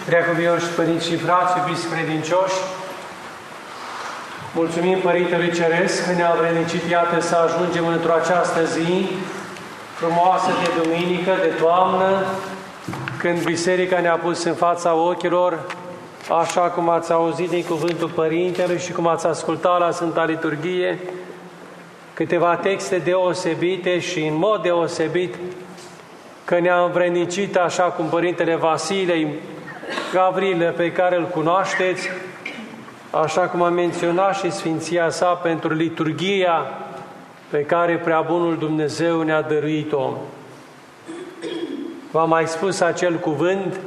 Preacuvioși părinți și frați, iubiți credincioși, mulțumim Părintelui Ceresc că ne-a vrednicit, iată, să ajungem într-o această zi frumoasă de duminică, de toamnă, când Biserica ne-a pus în fața ochilor, așa cum ați auzit din cuvântul Părintelui și cum ați ascultat la Sfânta Liturghie, câteva texte deosebite și în mod deosebit că ne-a învrednicit, așa cum Părintele Vasile Gavrilă, pe care îl cunoașteți, așa cum a menționat și Sfinția sa pentru liturghia pe care Preabunul Dumnezeu ne-a dăruit-o. V-am mai spus acel cuvânt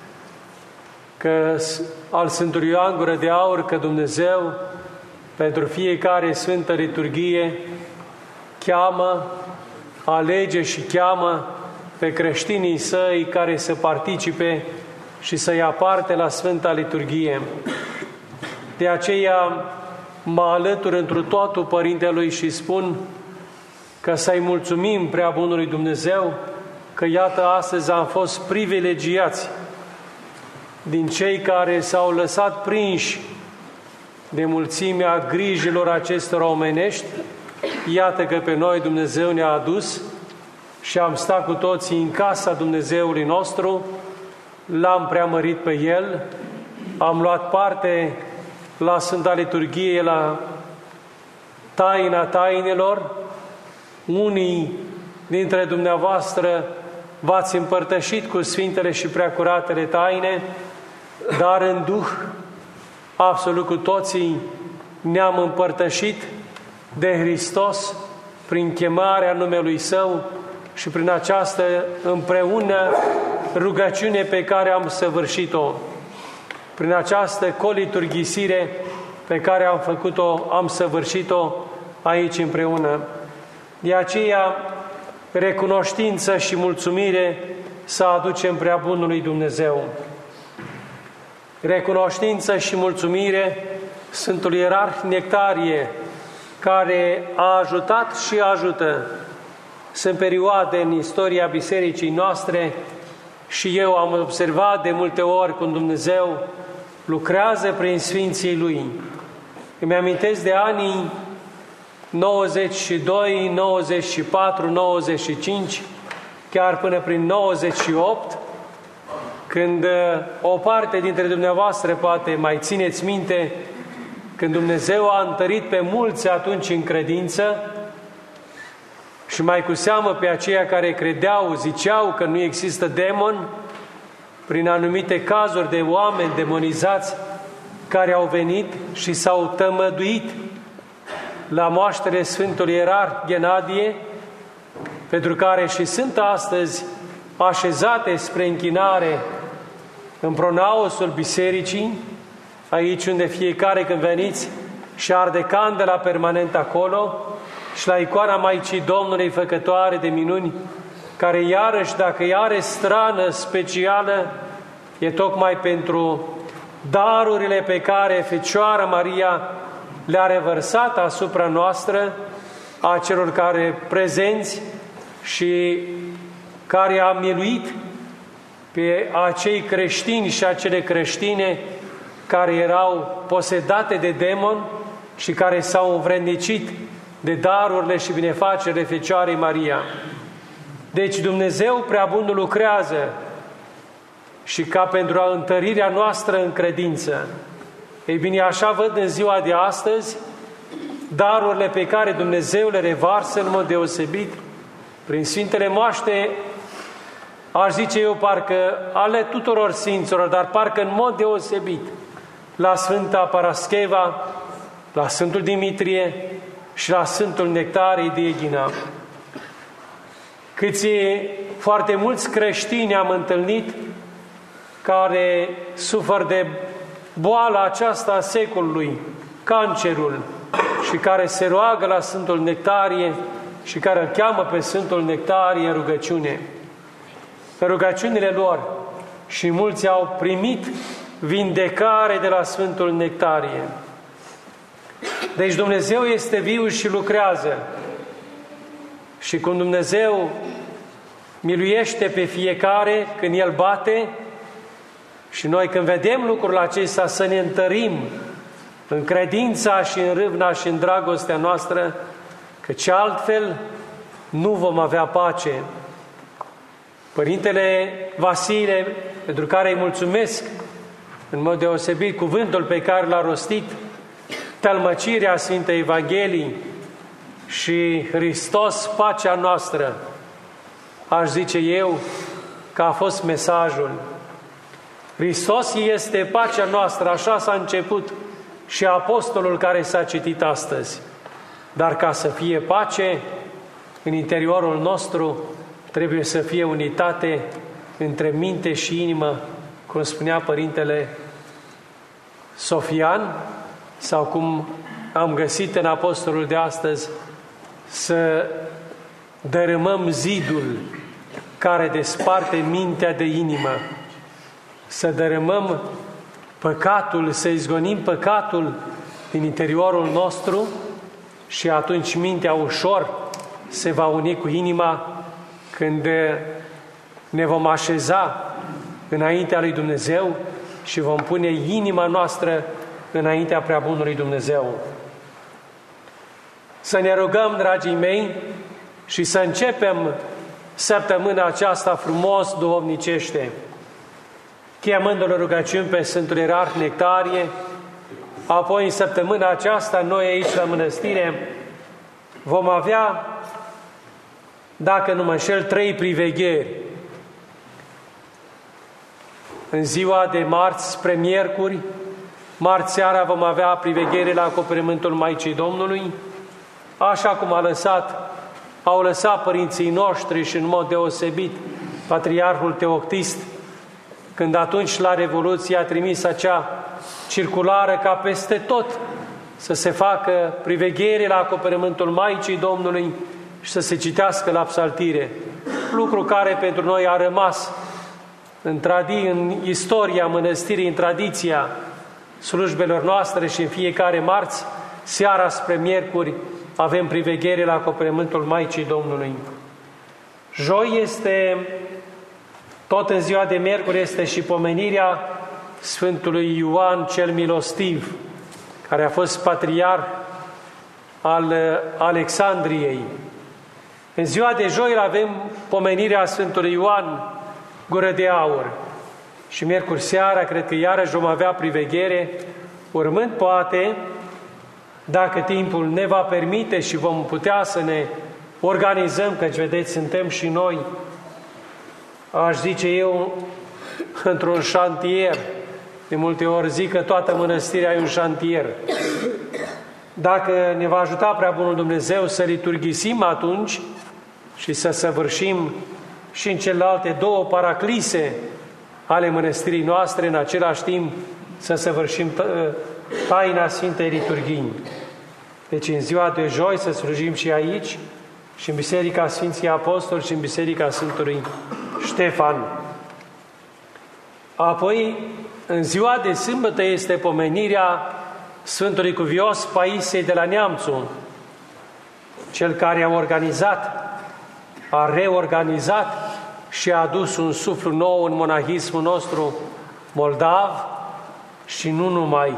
că al Sfântului Ioan Gură de Aur, că Dumnezeu pentru fiecare Sfântă Liturghie cheamă, alege și cheamă pe creștinii săi care să participe și să ia parte la Sfânta Liturghie. De aceea mă alătur întru totul Părintelui și spun că să-i mulțumim Preabunului Dumnezeu că iată astăzi am fost privilegiați din cei care s-au lăsat prinși de mulțimea grijilor acestor omenești. Iată că pe noi Dumnezeu ne-a adus și am stat cu toții în casa Dumnezeului nostru, l-am preamărit pe El, am luat parte la Sfânta Liturghie, la taina tainelor. Unii dintre dumneavoastră v-ați împărtășit cu Sfintele și Preacuratele taine, dar în Duh, absolut cu toții ne-am împărtășit de Hristos prin chemarea numelui Său și prin această împreună rugăciune pe care am săvârșit-o, prin această coliturghisire pe care am făcut-o, am săvârșit-o aici împreună. De aceea, recunoștință și mulțumire să aducem Preabunului Dumnezeu. Recunoștință și mulțumire Sfântului Ierarh Nectarie, care a ajutat și ajută. Sunt perioade în istoria bisericii noastre și eu am observat de multe ori cum Dumnezeu lucrează prin Sfinții Lui. Îmi amintesc de anii 92, 94, 95, chiar până prin 98, când o parte dintre dumneavoastră poate mai țineți minte, când Dumnezeu a întărit pe mulți atunci în credință și mai cu seamă pe aceia care credeau, ziceau că nu există demon, prin anumite cazuri de oameni demonizați care au venit și s-au tămăduit la moaștele Sfântului Ierarh Ghenadie, pentru care și sunt astăzi așezate spre închinare în pronaosul bisericii, aici unde fiecare când veniți și arde candela permanent acolo, și la icoana Maicii Domnului Făcătoare de minuni, care iarăși, dacă ea are strană specială, e tocmai pentru darurile pe care Fecioara Maria le-a revărsat asupra noastră, a celor care prezenți și care a miluit pe acei creștini și acele creștine care erau posedate de demon și care s-au învrednicit de darurile și binefacerile Fecioarei Maria. Deci Dumnezeu Preabunul lucrează și ca pentru a întărirea noastră în credință. Ei bine, așa văd în ziua de astăzi darurile pe care Dumnezeu le revarsă în mod deosebit prin Sfintele Moaște, aș zice eu parcă ale tuturor Sfinților, dar parcă în mod deosebit la Sfânta Parascheva, la Sfântul Dimitrie și la Sfântul Nectarie de Eghina. Foarte mulți creștini am întâlnit care suferă de boala aceasta a secolului, cancerul, și care se roagă la Sfântul Nectarie și care îl cheamă pe Sfântul Nectarie în rugăciune. În rugăciunile lor și mulți au primit vindecare de la Sfântul Nectarie. Deci Dumnezeu este viu și lucrează. Și cum Dumnezeu miluiește pe fiecare când El bate Și noi când vedem lucrul acesta să ne întărim în credința și în râvna și în dragostea noastră, căci altfel nu vom avea pace. Părintele Vasile, pentru care îi mulțumesc în mod deosebit cuvântul pe care l-a rostit, tălmăcirea Sfintei Evangheliei și Hristos, pacea noastră, aș zice eu că a fost mesajul. Hristos este pacea noastră, așa s-a început și apostolul care s-a citit astăzi. Dar ca să fie pace în interiorul nostru, trebuie să fie unitate între minte și inimă, cum spunea Părintele Sofian, sau cum am găsit în apostolul de astăzi, să dărâmăm zidul care desparte mintea de inimă, să dărâmăm păcatul, să izgonim păcatul din interiorul nostru și atunci mintea ușor se va uni cu inima când ne vom așeza înaintea lui Dumnezeu și vom pune inima noastră înaintea Preabunului Dumnezeu. Să ne rugăm, dragii mei, și să începem săptămâna aceasta frumos duhovnicește, chemându-l în rugăciuni pe Sfântul Ierarh Nectarie. Apoi, în săptămâna aceasta, noi aici la mănăstire vom avea, dacă nu mă înșel, 3 privegheri. În ziua de marți spre miercuri, marți seara vom avea priveghere la acoperământul Maicii Domnului, așa cum au lăsat părinții noștri și în mod deosebit Patriarhul Teoctist, când atunci la Revoluție a trimis acea circulară ca peste tot să se facă priveghere la acoperământul Maicii Domnului și să se citească la psaltire. Lucru care pentru noi a rămas în istoria mănăstirii, în tradiția slujbelor noastre și în fiecare marți, seara spre miercuri, avem priveghere la acoperământul Maicii Domnului. Joi este, tot în ziua de miercuri, este și pomenirea Sfântului Ioan cel Milostiv, care a fost patriarh al Alexandriei. În ziua de joi avem pomenirea Sfântului Ioan Gură de Aur. Și miercuri seara, cred că iarăși vom avea priveghere, urmând poate, dacă timpul ne va permite și vom putea să ne organizăm, căci vedeți, suntem și noi, aș zice eu, într-un șantier. De multe ori zic că toată mănăstirea e un șantier. Dacă ne va ajuta Preabunul Dumnezeu să liturghisim atunci și să săvârșim și în celelalte 2 paraclise ale mănăstirii noastre, în același timp să săvârșim taina Sfintei Liturghii. Deci în ziua de joi să slujim și aici, și în Biserica Sfinții Apostoli și în Biserica Sfântului Ștefan. Apoi, în ziua de sâmbătă este pomenirea Sfântului Cuvios Paisie de la Neamțu, cel care a reorganizat și a adus un suflu nou în monahismul nostru moldav și nu numai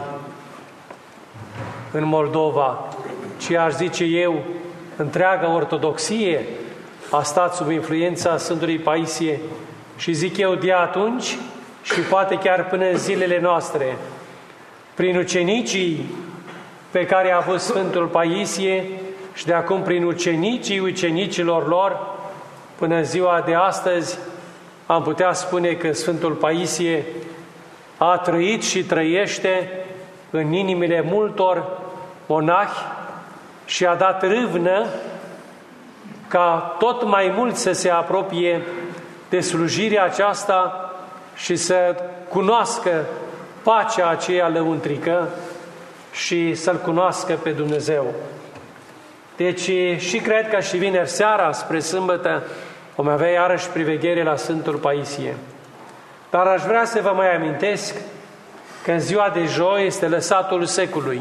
în Moldova, ci aș zice eu, întreaga ortodoxie a stat sub influența Sfântului Paisie și zic eu de atunci și poate chiar până în zilele noastre, prin ucenicii pe care a avut Sfântul Paisie și de acum prin ucenicii ucenicilor lor, până în ziua de astăzi, am putea spune că Sfântul Paisie a trăit și trăiește în inimile multor monahi și a dat râvnă ca tot mai mult să se apropie de slujirea aceasta și să cunoască pacea aceea lăuntrică și să-L cunoască pe Dumnezeu. Deci și cred că și vineri seara spre sâmbătă vom avea iarăși priveghere la Sfântul Paisie. Dar aș vrea să vă mai amintesc că în ziua de joi este lăsatul secului.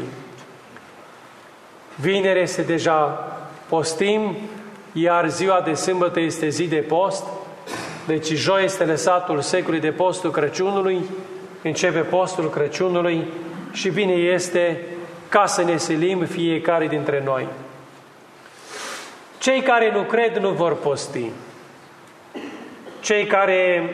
Vineri este deja postim, iar ziua de sâmbătă este zi de post. Deci joi este lăsatul secului de postul Crăciunului începe postul Crăciunului și bine este ca să ne silim fiecare dintre noi. Cei care nu cred nu vor posti. Cei care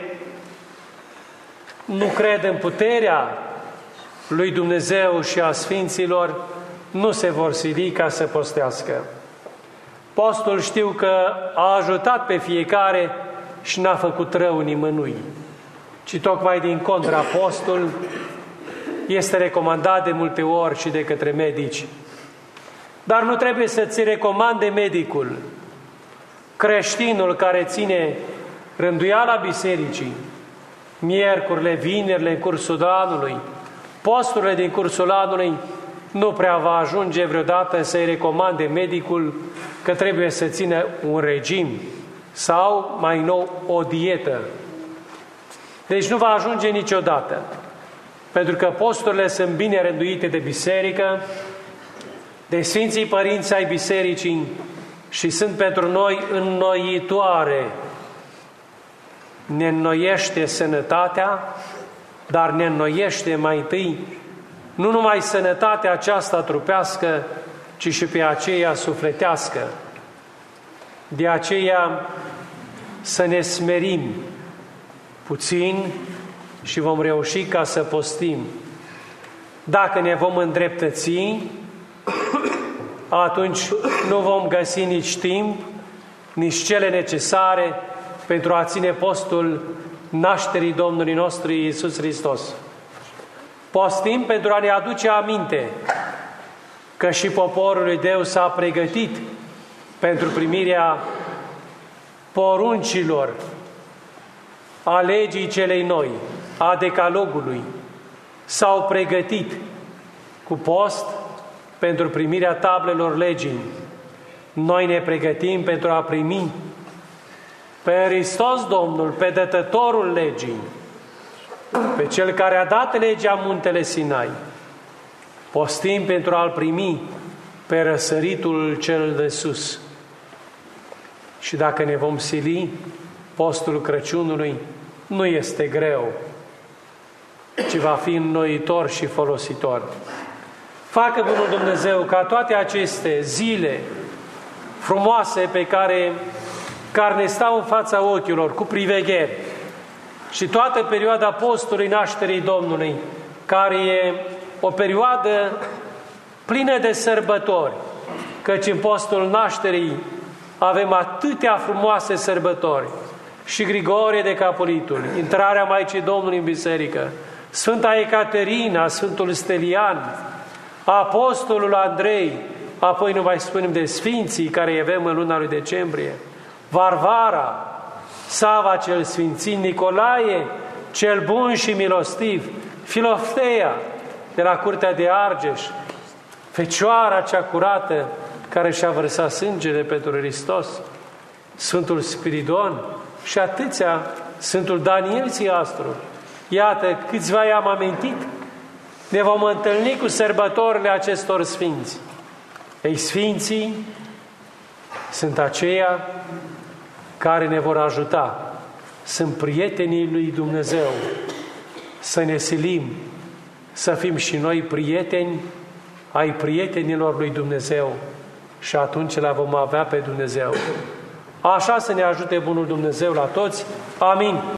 nu cred în puterea lui Dumnezeu și a Sfinților nu se vor sili ca să postească. Postul știu că a ajutat pe fiecare și n-a făcut rău nimănui, ci tocmai din contra, postul este recomandat de multe ori și de către medici. Dar nu trebuie să ți recomande medicul. Creștinul care ține rânduiala bisericii, miercurile, vinerile în cursul anului, posturile din cursul anului, nu prea va ajunge vreodată să-i recomande medicul că trebuie să țină un regim sau, mai nou, o dietă. Deci nu va ajunge niciodată. Pentru că posturile sunt bine rânduite de biserică, de Sfinții Părinți ai bisericii și sunt pentru noi înnoitoare. Ne înnoiește sănătatea, dar ne înnoiește mai întâi nu numai sănătatea aceasta trupească, ci și pe aceea sufletească. De aceea să ne smerim puțin și vom reuși ca să postim. Dacă ne vom îndreptăți, atunci nu vom găsi nici timp, nici cele necesare pentru a ține postul nașterii Domnului nostru Iisus Hristos. Postim pentru a ne aduce aminte că și poporul lui Dumnezeu s-a pregătit pentru primirea poruncilor, a legii celei noi, a decalogului. S-au pregătit cu post pentru primirea tablelor legii. Noi ne pregătim pentru a primi pe Hristos Domnul, pe dătătorul legii, pe Cel care a dat legea în muntele Sinai. Postim pentru a-L primi pe răsăritul cel de sus. Și dacă ne vom sili, postul Crăciunului nu este greu, ci va fi înnoitor și folositor. Facă Bunul Dumnezeu ca toate aceste zile frumoase pe care ne stau în fața ochilor, cu privegheri, și toată perioada postului nașterii Domnului, care e o perioadă plină de sărbători, căci în postul nașterii avem atâtea frumoase sărbători, și Grigorie de Capolitul, intrarea Maicii Domnului în biserică, Sfânta Ecaterina, Sfântul Stelian, Apostolul Andrei, apoi nu mai spunem de Sfinții care avem în luna lui decembrie, Varvara, Sava cel Sfințit, Nicolae, cel bun și milostiv, Filofteia de la Curtea de Argeș, Fecioara cea curată care și-a vărsat sângele pentru Hristos, Sfântul Spiridon și atâția, Sfântul Daniel Siastru. Iată, câțiva i-am amintit. Ne vom întâlni cu sărbătorile acestor sfinți. Ei, sfinții sunt aceia care ne vor ajuta. Sunt prietenii lui Dumnezeu. Să ne silim, să fim și noi prieteni ai prietenilor lui Dumnezeu și atunci la vom avea pe Dumnezeu. Așa să ne ajute Bunul Dumnezeu la toți. Amin.